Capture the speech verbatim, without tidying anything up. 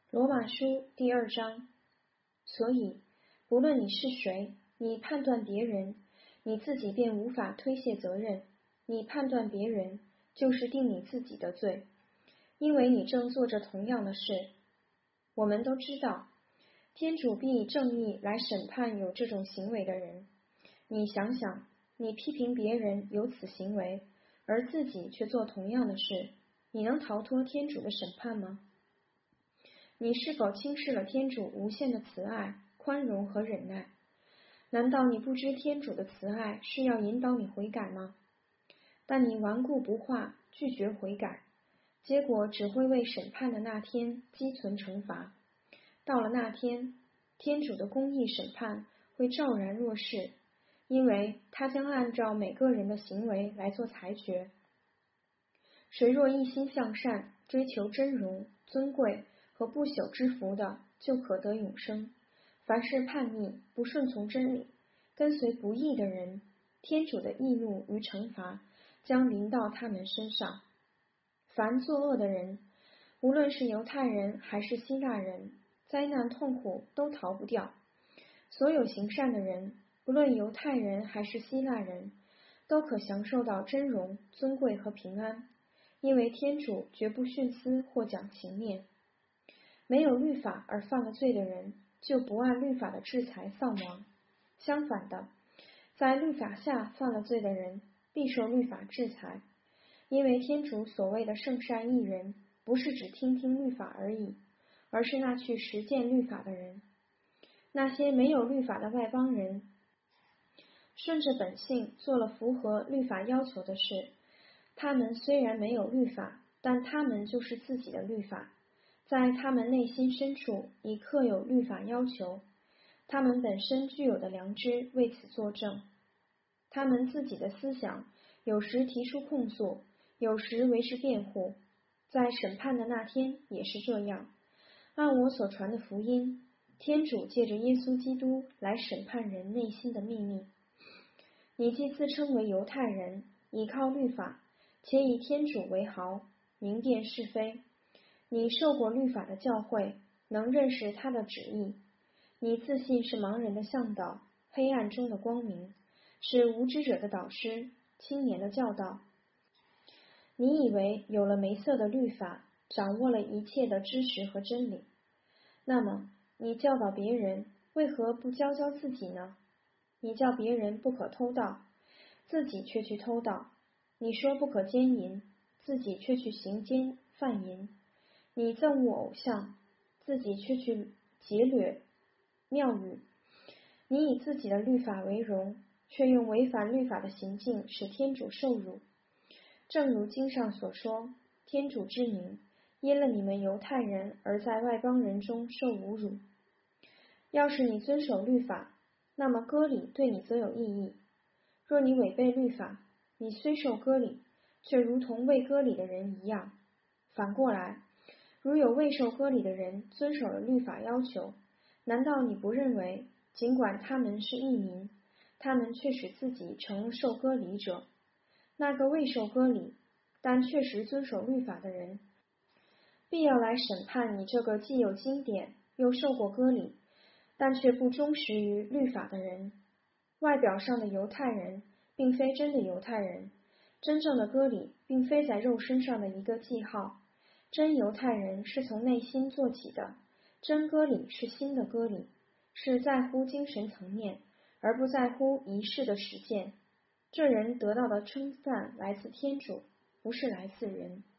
罗马书第二章。所以，不论你是谁，你判断别人，你自己便无法推卸责任；你判断别人，就是定你自己的罪，因为你正做着同样的事。我们都知道，天主必以正义来审判有这种行为的人。你想想，你批评别人有此行为，而自己却做同样的事，你能逃脱天主的审判吗？你是否轻视了天主无限的慈爱、宽容和忍耐？难道你不知天主的慈爱是要引导你悔改吗？但你顽固不化，拒绝悔改，结果只会为审判的那天积存惩罚。到了那天，天主的公义审判会昭然若市，因为他将按照每个人的行为来做裁决。谁若一心向善，追求真荣、尊贵和不朽之福的，就可得永生。凡是叛逆、不顺从真理、跟随不义的人，天主的义怒与惩罚将临到他们身上。凡作恶的人，无论是犹太人还是希腊人，灾难痛苦都逃不掉。所有行善的人，不论犹太人还是希腊人，都可享受到真荣、尊贵和平安，因为天主绝不徇私或讲情面。没有律法而犯了罪的人，就不按律法的制裁丧亡。相反的，在律法下犯了罪的人，必受律法制裁，因为天主所谓的圣善义人，不是只听听律法而已，而是那去实践律法的人。那些没有律法的外邦人，顺着本性做了符合律法要求的事，他们虽然没有律法，但他们就是自己的律法，在他们内心深处已刻有律法要求，他们本身具有的良知为此作证。他们自己的思想有时提出控诉，有时为之辩护，在审判的那天也是这样。按我所传的福音，天主借着耶稣基督来审判人内心的秘密。你既自称为犹太人，倚靠律法，且以天主为豪，明辨是非，你受过律法的教诲，能认识他的旨意。你自信是盲人的向导，黑暗中的光明，是无知者的导师，青年的教导。你以为有了梅瑟的律法，掌握了一切的知识和真理，那么你教导别人，为何不教教自己呢？你叫别人不可偷盗，自己却去偷盗；你说不可奸淫，自己却去行奸犯淫；你憎恶偶像，自己却去劫掠庙宇；你以自己的律法为荣，却用违反律法的行径使天主受辱。正如经上所说，天主之名因了你们犹太人而在外邦人中受侮辱。要是你遵守律法，那么割礼对你则有意义。若你违背律法，你虽受割礼，却如同未割礼的人一样。反过来，如有未受割礼的人遵守了律法要求，难道你不认为，尽管他们是义民，他们却使自己成了受割礼者？那个未受割礼，但确实遵守律法的人，必要来审判你这个既有经典，又受过割礼，但却不忠实于律法的人。外表上的犹太人，并非真的犹太人，真正的割礼，并非在肉身上的一个记号。真犹太人是从内心做起的，真割礼是心的割礼，是在乎精神层面，而不在乎仪式的实践。这人得到的称赞来自天主，不是来自人。